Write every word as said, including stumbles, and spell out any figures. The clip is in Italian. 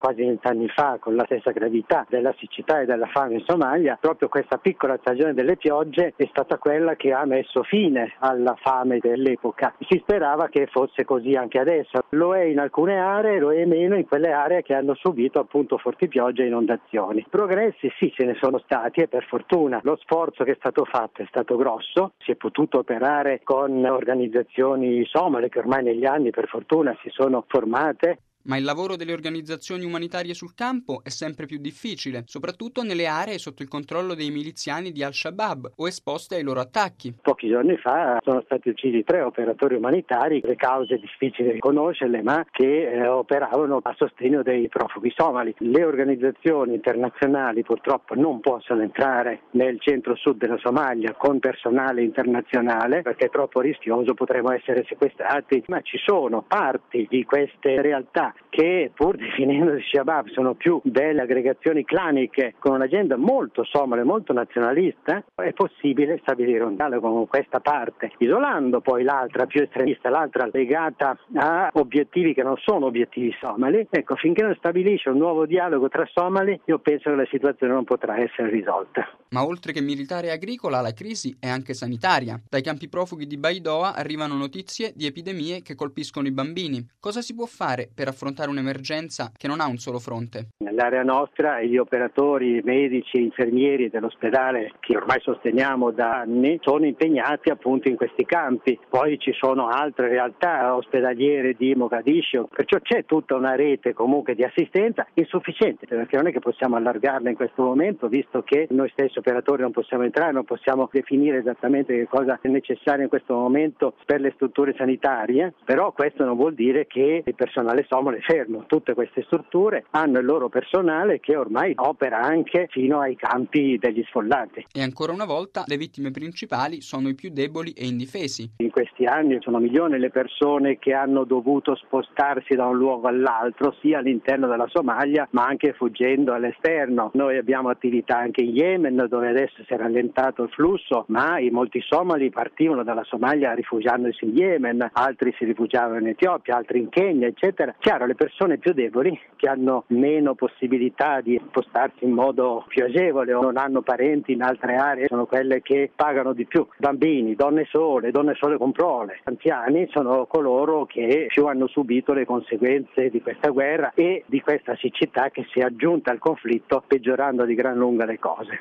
quasi vent'anni fa, con la stessa gravità della siccità e della fame in Somalia, proprio questa piccola stagione delle piogge è stata quella che ha messo fine alla fame dell'epoca. Si sperava che fosse così anche adesso. Lo è in alcune aree, lo è meno in quelle aree che hanno subito appunto forti piogge e inondazioni. Progressi sì, ce ne sono stati e per fortuna lo sforzo che è stato fatto è stato grosso, si è potuto operare con organizzazioni somale che ormai negli anni per fortuna si sono formate. Ma il lavoro delle organizzazioni umanitarie sul campo è sempre più difficile, soprattutto nelle aree sotto il controllo dei miliziani di Al-Shabaab o esposte ai loro attacchi. Pochi giorni fa sono stati uccisi tre operatori umanitari, le cause difficili conoscerle, ma che eh, operavano a sostegno dei profughi somali. Le organizzazioni internazionali purtroppo non possono entrare nel centro-sud della Somalia con personale internazionale perché è troppo rischioso, potremmo essere sequestrati, ma ci sono parti di queste realtà che pur definendosi Shabab sono più delle aggregazioni claniche con un'agenda molto somale, molto nazionalista. È possibile stabilire un dialogo con questa parte, isolando poi l'altra più estremista, l'altra legata a obiettivi che non sono obiettivi somali. Ecco, finché non stabilisce un nuovo dialogo tra somali, io penso che la situazione non potrà essere risolta. Ma oltre che militare e agricola, la crisi è anche sanitaria. Dai campi profughi di Baidoa arrivano notizie di epidemie che colpiscono i bambini. Cosa si può fare per affrontare un'emergenza che non ha un solo fronte? Nell'area nostra gli operatori medici e infermieri dell'ospedale che ormai sosteniamo da anni sono impegnati appunto in questi campi. Poi ci sono altre realtà ospedaliere di Mogadiscio, perciò c'è tutta una rete comunque di assistenza insufficiente, perché non è che possiamo allargarla in questo momento, visto che noi stessi operatori non possiamo entrare, non possiamo definire esattamente che cosa è necessario in questo momento per le strutture sanitarie, però questo non vuol dire che il personale somalo è fermo. Tutte queste strutture hanno il loro personale che ormai opera anche fino ai campi degli sfollati. E ancora una volta le vittime principali sono i più deboli e indifesi. In questi anni sono milioni le persone che hanno dovuto spostarsi da un luogo all'altro, sia all'interno della Somalia ma anche fuggendo all'esterno. Noi abbiamo attività anche in Yemen, dove adesso si è rallentato il flusso, ma i molti somali partivano dalla Somalia rifugiandosi in Yemen, altri si rifugiavano in Etiopia, altri in Kenya, eccetera. Chiaro, le persone più deboli, che hanno meno possibilità di spostarsi in modo più agevole o non hanno parenti in altre aree, sono quelle che pagano di più. Bambini, donne sole, donne sole con prole, anziani sono coloro che più hanno subito le conseguenze di questa guerra e di questa siccità che si è aggiunta al conflitto, peggiorando di gran lunga le cose.